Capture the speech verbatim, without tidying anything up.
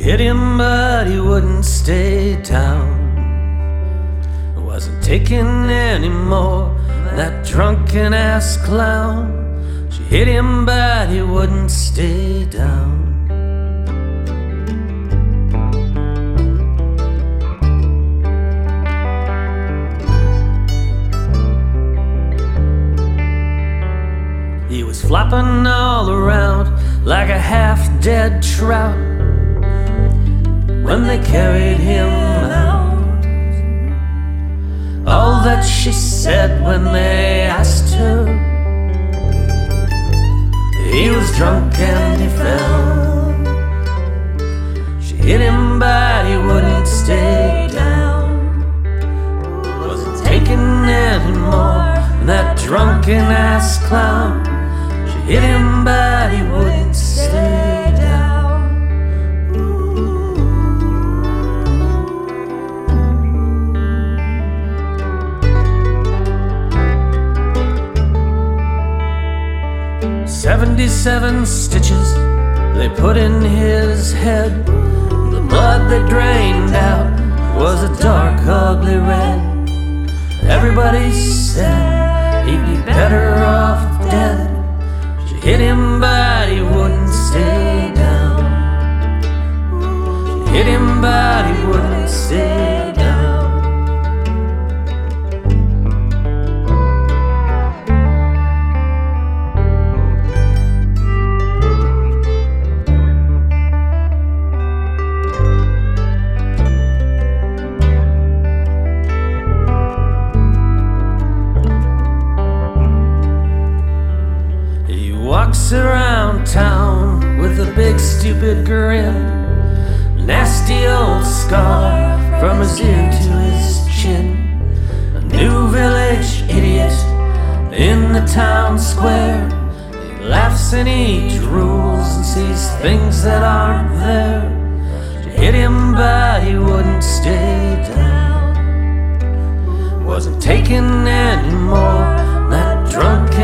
hit him, but he wouldn't stay down. Wasn't taking any more, that drunken ass clown. She hit him, but he wouldn't stay down. He was flopping all around like a half-dead trout when they carried him out. All that she said when they asked her, he was drunk and he fell. She hit him, but he wouldn't stay down. Wasn't taking any more, that drunken ass clown. She hit him, but he wouldn't stay down. Seventy-seven stitches they put in his head. The blood they drained out was a dark, ugly red. Everybody said he'd be better off dead. She hit him, but he wouldn't stay down. She hit him, but he wouldn't stay down. Walks around town with a big stupid grin, nasty old scar from his ear to his chin. A new village idiot in the town square. He laughs and he drools and sees things that aren't there. She hit him, but he wouldn't stay down. Wasn't taking any more, that drunk